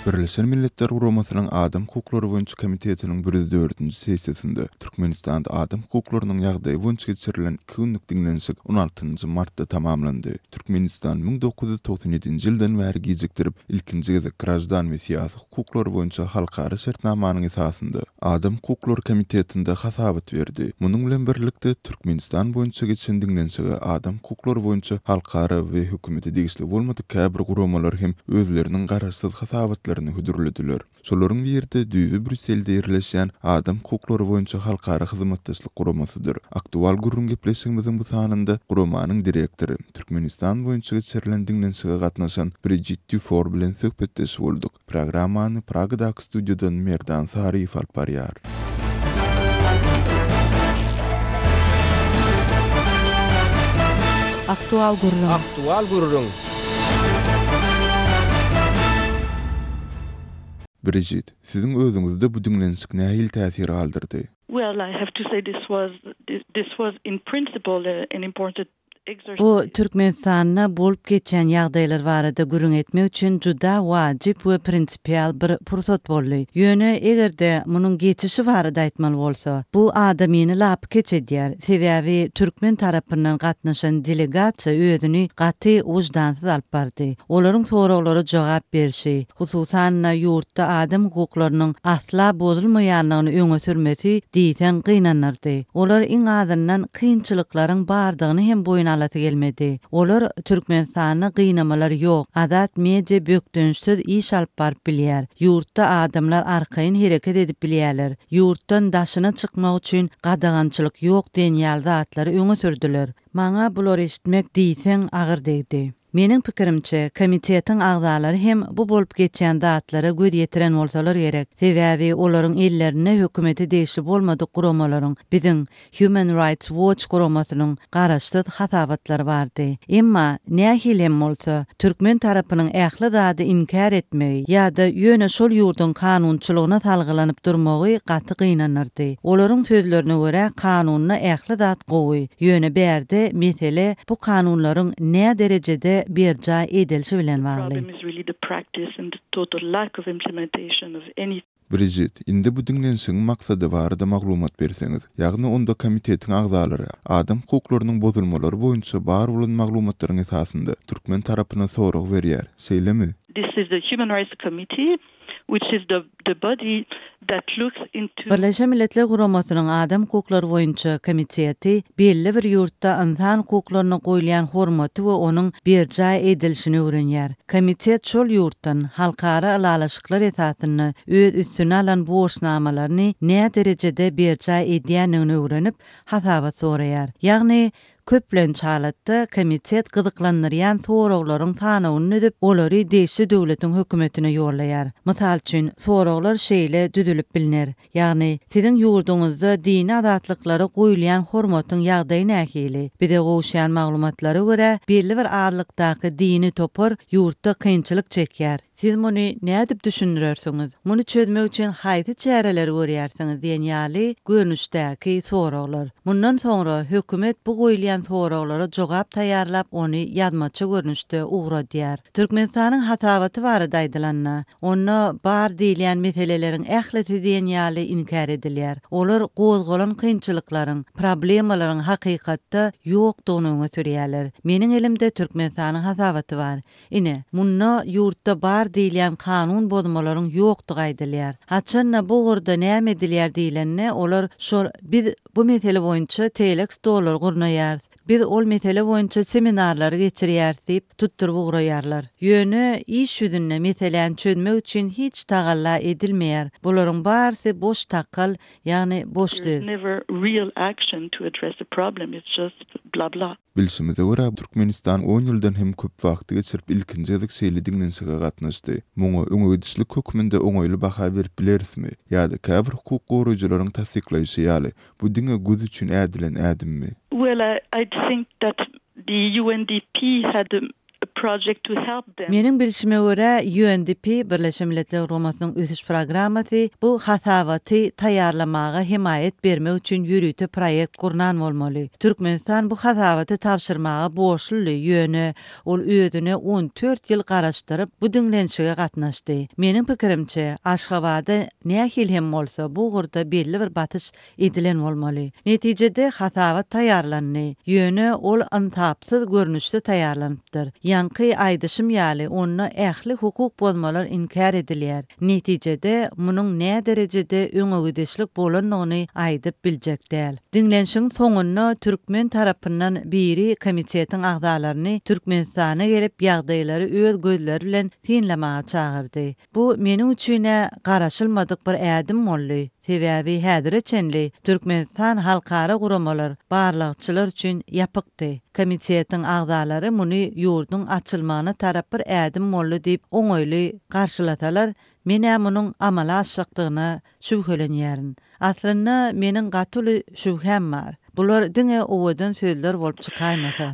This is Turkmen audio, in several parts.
Birleşen Milletler Guramasynyň Adam Hukuklary boýunça komitetiniň 104-nji sessiýasynda Türkmenistanda adam hukuklarynyň ýagdaýy boýunça geçirilen 2 günlük dinlenşik 16-njy martda tamamlandy. Türkmenistan 1997-nji ýyldan bäri gijikdirip ilkinji gezek grajdan we syýasy hukuklary boýunça halkara şertnamanyň esasynda Adam Hukuklary Komitetinde hasabat berdi. Munyň bilen birlikde Türkmenistan boýunça geçen dinlenşige adam hukuklary boýunça halkara we hökümeti degişli bolmady käbir guramalar hem özleriniň garaşsyz hasabatlaryny hüdürlediler. Şolaryň birde düýbi Brüsselde ýerleşýän adam hukuklary boýunça halkara hyzmatdaşlyk guramasydyr. Aktual gurrun gepleşigimiziň bu sanynda guramanyň direktori Türkmenistan boýunça geçirilen dinlenşige gatnaşan Brigitte Dufour bilen söhbetdeşip bolduk. Programmany Pragadaky studiodan Merdan Sariýew alp barýar. Aktual gurrun. Brigitte, siziň özüňizde bu dinlenşik nähil täsir galdyrdy? Well, I have to say this was in principle an important exercise. Bu Türkmenistanda bolup geçen ýagdaýlar barada gürün etmek üçin juda wajyp we prinsipial bir pursat boldy. Ýöne egerde munyň geçişi barada aýtmaly bolsa, bu adamyny lap geçedýär. Sebäbi türkmen tarapyndan gatnaşan delegasiýa özüni gaty wujdansyz alyp bardy. Olaryň soraglary jogap berşi, hususan ýurtda adam hukuklarynyň asla bozulmaýanlygyny öňe sürmesi diýsen gynanardy. Olar iň azyndan kynçylyklaryň bardygyny hem boýun alaty gelmedi. Olar Türkmenistanyny gynamalar ýok. Adat meje bökdönüşsiz iş alyp baryp bilýär. Ýurtda adamlar arkaýyn hereket edip bilýärler. Ýurtdan daşyna çykmak üçin gadagançylyk ýok diýen ýaly öňe sürdüler. Maňa bular eşitmek diýsen agyr degdi. Mening pikirimçe, komitetiň agzalary hem bu bolup geçen datlara göz ýetiren bolsalar gerek. Sebäbi olaryň ellerine hökümeti değişip bolmady guramalaryň biziň Human Rights Watch guramasynyň garaşsyz hasabatlary bardy. Emma nähil hem bolsa, türkmen tarapynyň ähli zady inkar etmegi ýa-da ýöne şol ýurdun kanunçylygyna salgylanyp durmagy gaty gynanardy. Olaryň sözlerine görä kanunyna ähli zat gowy. Ýöne bärde mesele bu kanunlaryň nä derejede birja edilşi bilen bagly. Brigitte, indi bu dinlenşiň maksady barada maglumat berseňiz, ýagny onda komitetiň agzalary adam hukuklarynyň bozulmalary boýunça bar bolan maglumatlaryň esasynda türkmen tarapyna sorag berýär. Şeýlemi? This is the Human Rights Committee, which is the body that looks into Birleşen Milletler Guramasynyň adam hukuklary boýunça komiteti belli bir ýurtda insan hukuklaryna goýulan hormaty we onuň birja edilşini öwrenýär. Komitet şol ýurtdan halkara alalaşyklar esasyny öz üstüne alan boşnamalaryny näme derejede birja edýänini öwrenip hasabat soraýar. Ýagny köplen çalatda komitet gyzyklanýan soraklaryň tanawyny edip olary deşi döwletiň hökümetine ýollaýar. Mysal üçin soraglar şeýle düzülip bilinir. Ýagny siziň ýurduňyzda dini adatlyklary goýulan hormatyň ýagdaýy nähili. Bize goşýan maglumatlary görä belli bir adlykdaky dini topar ýurtda kynçylyk çekýär. Siz muny näde düşünýärsiňiz? Muny çözmek üçin haýsy çäreler görýärsiňiz diýen ýaly görnüşdäki soraglar. Mundan soňra hökümet bu goýulan soraglara jogap taýýarlap ony ýazmaçy görnüşde ugradýar. Türkmenistanyň hasabaty barada aýdylanna, ony bar diýilen meseleleriň ählisi diýen ýaly inkar edilýär. Olar gozgalan kynçylyklaryň, problemalaryň hakykatda ýokdugyny öňe sürýärler. Meniň elimde Türkmenistanyň hasabaty bar. Ine, munna ýurtda bar diýilen kanun bozmalaryň ýokdugy aýdylýar. Haçanna bu gurda näme edilýär diýilenne olar biz bu mesele boýunça telex dolar gurnaýar. Biz ol mesele boýunça seminarlary geçirýär diýip tutturup uguraýarlar. Ýöne iş ýüzünde meseleni çözmek üçin hiç tagalla edilmeýär. Bularyň barsy boş takal, ýagny boş söz. Never real action to address the problem. It's just blah blah. Bilşimize görä Türkmenistan 10 ýyldan hem köp wagty geçirip ilkinji ýyzyk şeýle dinlenşige gatnaşdy. Muňa öňüdüşlik höküminde oňoýly baha berip bilerismi? Ýa-da käbir hukuk goraýjylaryň tasdiklaýşy ýaly bu diňe göz üçin ädilen ädimmi? Well, I think that the UNDP had a project to help them. Menin bilişime göre UNDP Birleşmiş Milletler Guramasynyň ösüş programmasy bu hasawaty taýarlamaga himayet bermek üçin ýürüte proýekt gurnan bolmaly. Türkmenistan bu hasawaty tapşyrmaga borçly ýöne ol öýdüne 14 ýyl garaşdyryp bu diňlenşige gatnaşdy. Menin pikirimçe Aşgabatda nähil hem bolsa bu gurda belli bir batyş edilen bolmaly. Netijede hasawat taýarlandy. Ýöne ol antapsyz görnüşde taýarlanypdyr. Ýanky aýdyşym ýaly onda ähli hukuk bozmalar inkar edilýär. Netijede munyň nä derejede öňügidişlik bolanyny aýdyp biljek däl. Diňlenşiň soňunda türkmen tarapyndan biri komitetiň agdalaryny Türkmenistana gelip ýagdaýlary öz gözleri bilen tinlemaga çağırdy. Bu meniň üçin garaşylmadyk bir ädim boldy. Sebäbi häzirçenli Türkmenistan halkara guramalar barlykçylar üçin ýapykdy. Komitetiň agdalary muny ýurdun açylmagyna tarap bir ädim boldy diýip oňoýly garşylatalar. Men munyň amala aşykdygyna şübhelenýärin. Aslynda meniň gatyly şübhem bar. Bular diňe owadan sözler bolup çykaýmasa.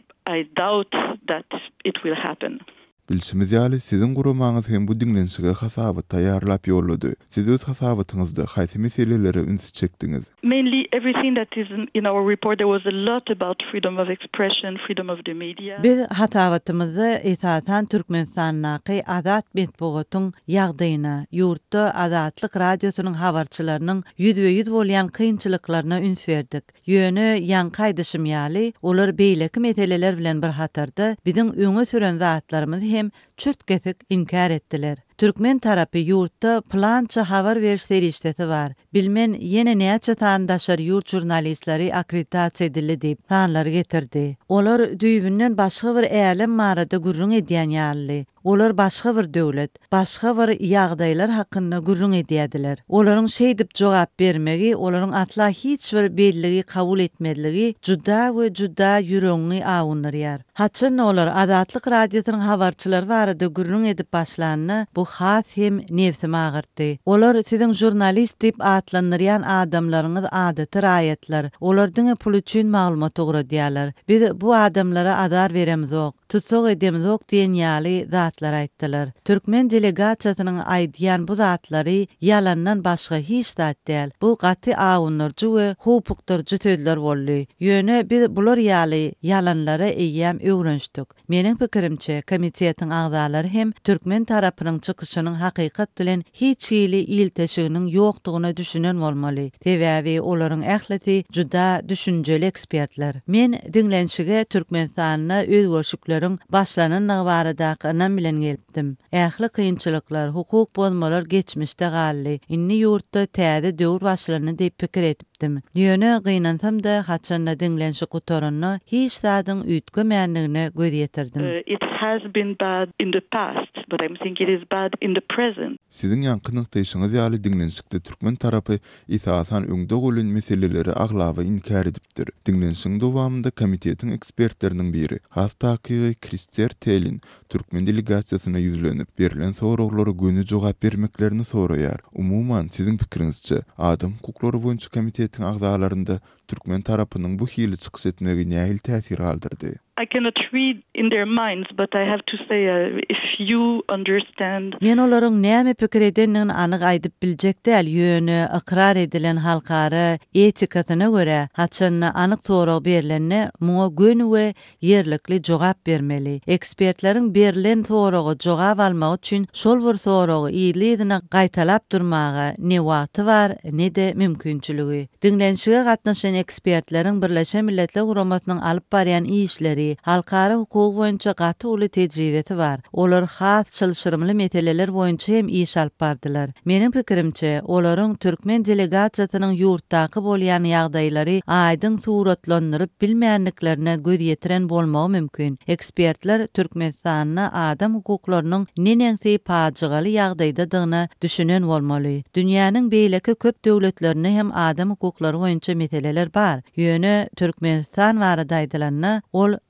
I doubt that it will happen. Bilşimiz ýaly sizin guramaňyz hem bu diňlenşige hasabat taýýarlap ýollady. Siz öz hasabatyňyzda haýsy meseleleri üns çekdiňiz? Mainly everything that is in our report, there was a lot about freedom of expression, freedom of the media. Biz hasabatymyzda esasen Türkmenistanyň Azat Medeniýetiň ýagdaýyna, ýurtda Azatlyk radiosynyň habarçylarynyň ýüzbe-ýüz bolýan kynçylyklaryna üns berdik. Ýöne ýanky aýdyşym ýaly, olar beýleki meseleler bilen bir hatarda biziň öňe süren zatlarymyzy hem çürtkesik inkar etdiler. Türkmen tarapy ýurtda plança habar beriş serişdeti bar. Bilmen ýene näçe tandaşlar ýurt jurnalistleri akkreditasiýa edildi diýip tanlar getirdi. Olar düýbünden başga bir älim marada gurrun edýän ýaly. Olar başga bir döwlet, başga bir ýagdaýlar hakynda gurrun edýärdiler. Olaryň şeý diýip jogap bermegi, olaryň atla hiç bir belligi kabul etmediligi juda we juda ýüregiňi awunýar. Haçan olar Azatlyk radiosynyň habarçylary barada gurrun edip başlanyny bu has hem nefsime agyrtdy. Olar siziň jurnalist diýip atlanýan adamlaryňyz adaty raýatlar. Olardyň pul üçin maglumat öwredýärler. Biz bu adamlara adar beremizok, tutsak edemizok diýen ýaly zatlar aýtdylar. Türkmen delegasiýasynyň aýdýan bu zatlary ýalandan başga hiç zat däl. Bu gaty awunlarjy we hukukdarjy sözler boldy. Ýöne biz bular ýaly ýalanlara eýýäm öwrenşdik. Meniň pikirimçe komitetiň agdalary hem Türkmen tarapynyň çykyşynyň hakykat bilen hiç ýyly ilteşiginiň ýokdugyna düşünen bolmaly. Sebäbi olaryň ähleti juda düşünjeli ekspertler. Men diňlenşige Türkmenistanyna öz görüşükleriň başlanyny baradaky bilen gelipdim. Ähli kynçylyklar, hukuk bozmalar geçmişde gally. Inni ýurtda täze döwür başlanyny diýip pikir etipdim. Ýöne gynansam-da haçanda diňlenşik gutaranyny hiç zadyň üýtgemänligine göz ýetirdim. It has been bad in the past, but I think it is bad in the present. Sizin ýanky nykdaýşyňyz ýaly diňlenşikde türkmen tarapy esasan öňde golan meseleleri aglawa inkar edipdir. Diňlenşiň dowamında komitetiň ekspertleriniň biri, hastaky Krister Telin, türkmen delegasiýasyna ýüzlenip berilen soraglary göni jogap bermeklerini soraýar. Umuman sizin pikiriňizçe, adam hukuklary boýunça komitetiň agzalarynda türkmen tarapynyň bu hili çykyş etmegi nähil täsir galdyrdy? I cannot read in their minds, but I have to say, if you understand... Men olaryň näme pikir edenini anyk aýdyp biljek däl. Ýöne ikrar edilen halkara etikasyna görä haçanna anyk sorag berilenne muňa gön we ýerlikli jogap bermeli. Ekspertleriň berilen soragy jogap almak üçin şol bir soragy ýylydına gaýtalap durmagy ne wagty bar, ne de mümkinçiligi. Diňlenşige gatnaşan ekspertleriň Birleşen Milletler Guramasynyň alyp barýan işleri, halkara hukuk boýunça gaty uly tejribeti bar. Olar has çylşyrymly meseleler boýunça hem iş alyp bardylar. Meniň pikirimçe, olaryň türkmen delegasiýasynyň ýurtdaky bolýan ýagdaýlary aýdyň suratlandyryp bilmeýänliklerine göz ýetiren bolmagy mümkin. Ekspertler Türkmenistanyň adam hukuklarynyň nenensi paçygaly ýagdaýdadygyna düşünen bolmaly. Dünýäniň beýleki köp döwletlerinde hem adam hukuklary boýunça meseleler bar. Ýöne Türkmenistan barada aýdylanyny ol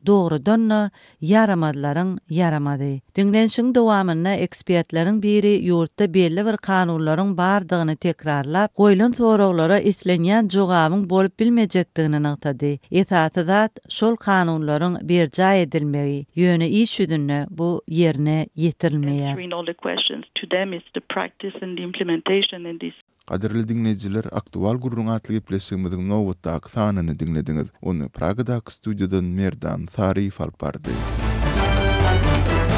doğrudan yaramadylaryň yaramady. Dinlenşiň dowamyna ekspertleriň biri ýurtda belli bir kanunlaryň bardygyny tekrarlap, goýulan soraglara islenýän jogabyň bolup bilmejekdigini aňlatdy. Esaty şol kanunlaryň berja edilmegi ýöne iş ýüzünde bu ýerine ýetirilmeýär. Answering all the questions to them is the practice and the implementation in this. Qadirli dinleyijiler, aktual gurrun atly gepleşigimiziň nowatdaky sanyny dinlediňiz. Onu Pragadaky studiodan Merdan Sarif alp bardy.